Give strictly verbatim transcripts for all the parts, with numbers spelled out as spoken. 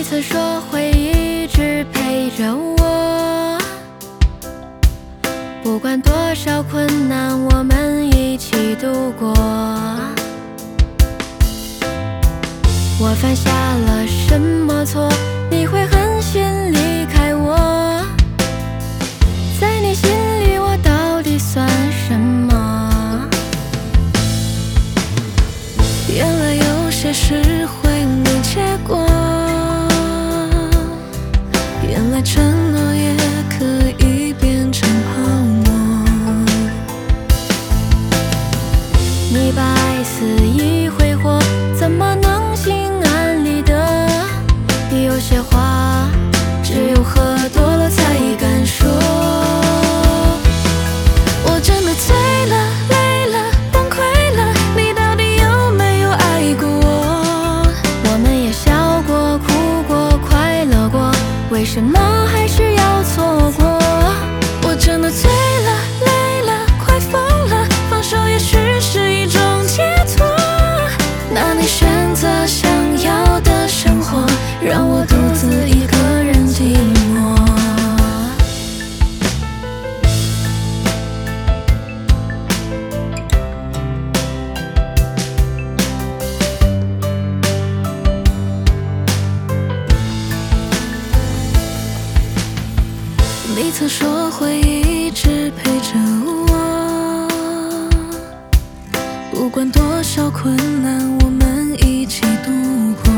曾说会一直陪着我，不管多少困难，我们一起度过。我犯下了什么错，你会狠心离开我？在你心里，我到底算什么？ 原来有些事会没结果，原来承诺也可以变成泡沫。 你把爱肆意挥霍，怎么能心安理得？有些话只有喝多了才敢说。 我真的醉了，累了，崩溃了，你到底有没有爱过我？ 我们也笑过，哭过，快乐过，为什么还是要错过？ 我真的醉了，累了，快疯了，放手也许是一种解脱。那你选择想要的生活，让我独自一个人寂寞。你曾说会一直陪着我，不管多少困难，我们一起度过。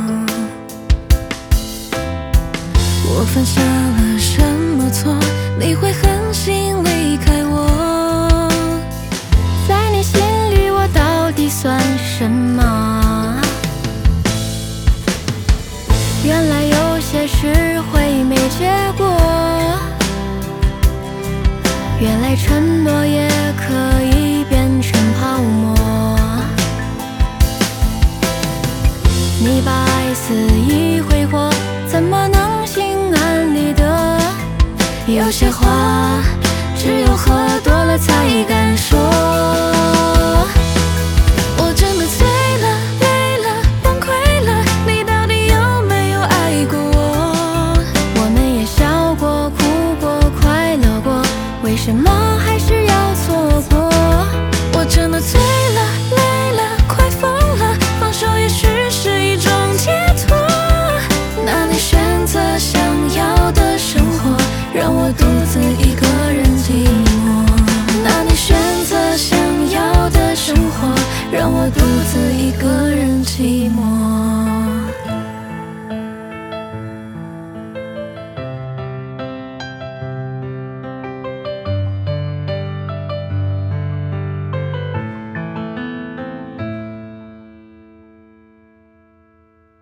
我犯下了什么错，你会狠心离开我？ 在你心里，我到底算什么？原来有些事会没结果，原来承诺也可以变成泡沫。你把爱肆意挥霍，怎么能心安理得？有些话